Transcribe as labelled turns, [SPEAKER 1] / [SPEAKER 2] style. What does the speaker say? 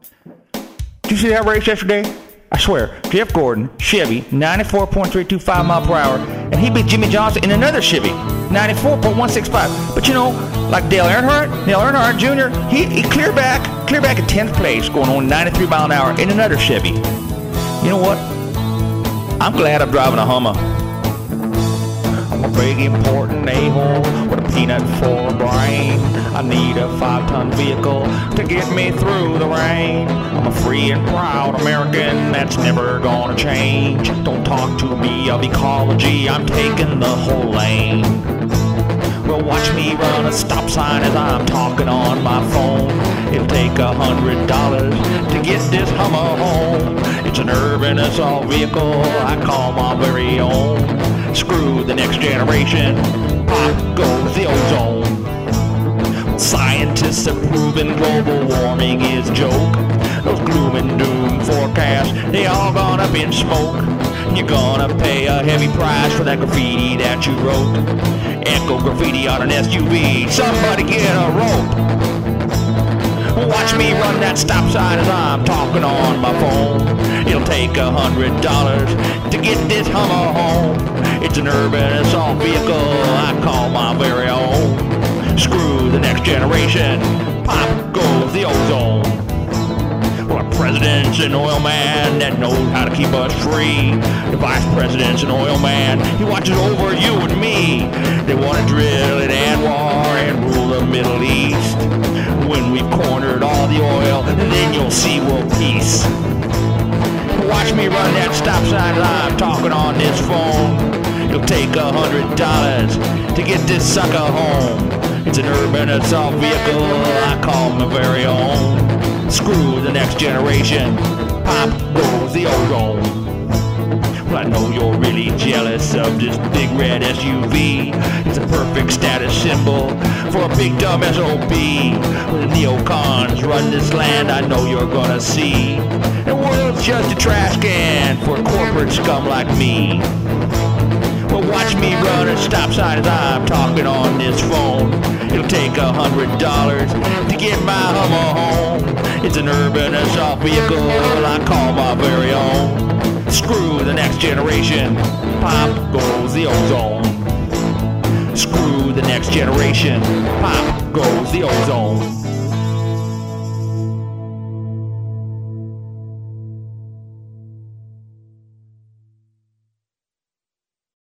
[SPEAKER 1] Did you see that race yesterday? I swear, Jeff Gordon, Chevy, 94.325 mile per hour, and he beat Jimmy Johnson in another Chevy, 94.165. But you know, like Dale Earnhardt Jr., he cleared back in 10th place, going on 93 mile an hour in another Chevy. You know what? I'm glad I'm driving a Hummer. I'm a big important a-hole with a peanut for a brain. I need a 5-ton vehicle to get me through the rain. I'm a free and proud American that's never gonna change. Don't talk to me of ecology, I'm taking the whole lane. Well, watch me run a stop sign as I'm talking on my phone. It'll take $100 to get this Hummer home. It's an urban assault vehicle I call my very own. Screw the next generation, pop goes the ozone. Scientists have proven global warming is a joke. Those gloom and doom forecasts, they all gone up in smoke. You're gonna pay a heavy price for that graffiti that you wrote. Echo graffiti on an SUV, somebody get a rope. Watch me run that stop sign as I'm talking on my phone. It'll take $100 to get this Hummer home. It's an urban assault vehicle I call my very own. Screw the next generation, pop goes the ozone. Well, our president's an oil man that knows how to keep us free. The vice president's an oil man, he watches over you and me. They want to drill at Anwar and rule the Middle East. When we've cornered all the oil, then you'll see world peace. Watch me run that stop sign as I'm talking on this phone. It'll take $100 to get this sucker home. It's an urban assault vehicle I call my very own. Screw the next generation, pop goes the ozone. Well, I know you're really jealous of this big red SUV. It's a perfect status symbol for a big dumb SOB. When the neocons run this land, I know you're gonna see the world's just a trash can for corporate scum like me. Well, watch me run a stop sign as I'm talking on this phone. It'll take $100 to get my Hummer home. It's an urban assault vehicle I call my very own. Screw the next generation, pop goes the ozone. Screw the next generation, pop goes the ozone.